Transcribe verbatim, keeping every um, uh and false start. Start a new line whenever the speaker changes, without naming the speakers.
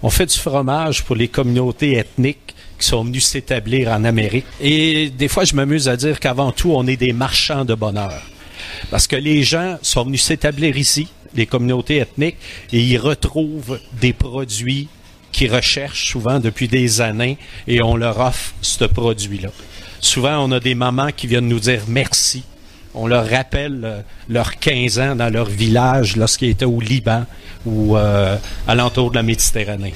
On fait du fromage pour les communautés ethniques qui sont venus s'établir en Amérique. Et des fois, je m'amuse à dire qu'avant tout, on est des marchands de bonheur. Parce que les gens sont venus s'établir ici, les communautés ethniques, et ils retrouvent des produits qu'ils recherchent souvent depuis des années, et on leur offre ce produit-là. Souvent, on a des mamans qui viennent nous dire merci. On leur rappelle euh, leurs quinze ans dans leur village lorsqu'ils étaient au Liban ou euh, alentour de la Méditerranée.